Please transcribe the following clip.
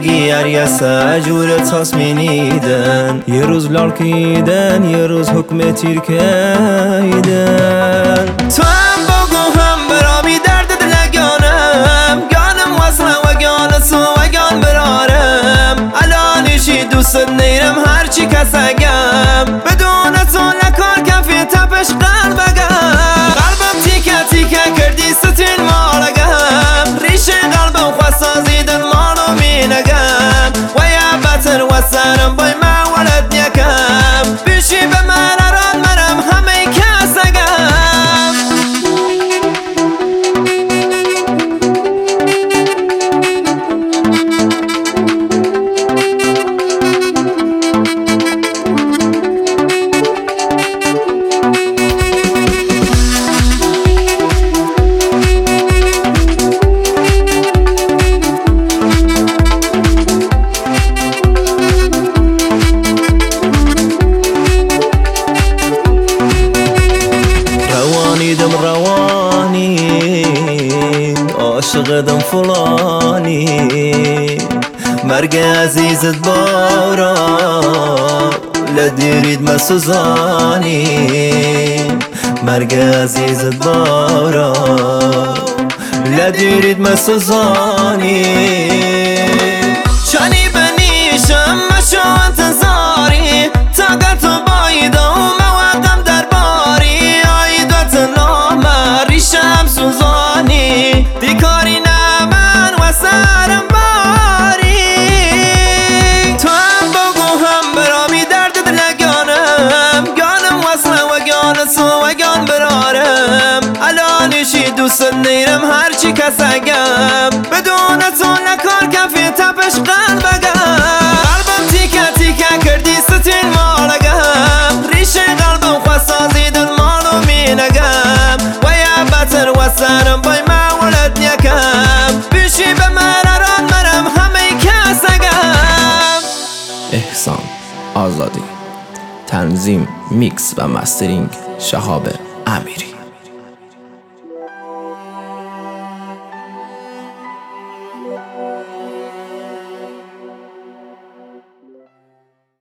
زندگی یه سجور تصمینیدن، یه روز لالکیدن یه روز حکم تیر کیدن. تو هم بگو هم برامی درد دلگانم، گانم وصله و گان تو و گان برارم. الانشی دوست نیرم هرچی کسگم، بدون تو لکار کفی تپش قلبگم. قلبم تیکه تیکه کردی ستین مالگم، ریشه قلبم خواسازیدن مالو مینگم. و یا بطر و سرم بای ما ولد یکم، بیشی به من اران مرم همه کسگم. روانی عاشقدم فلانی، مرگ عزیزت بارا لدیرید ما سوزانی. مرگ عزیزت بارا لدیرید ما سوزانی. چانی بنیشم مشو انتظاری، طاقت بایده و موقم در باری. آیدت نامه ریشم سوزانی، دیکاری نمن و سرم باری. تو هم بگو هم برامی درد دلگانم، گانم وصله و گان تو و گان برارم. الانشی دوست نیرم هرچی کسگم، بدون تو نکار کفی تپش قلبگم. قلبم تیکه تیکه کردی ستین مالگم، ریشه قلبم خواسازیدن مالو مینگم. و یا بطر و سرم بای ما ولد یکم، بیشی به من اران مرم همه کسگم. احسان آزادی، تنظیم، میکس و مسترینگ شهاب امیری.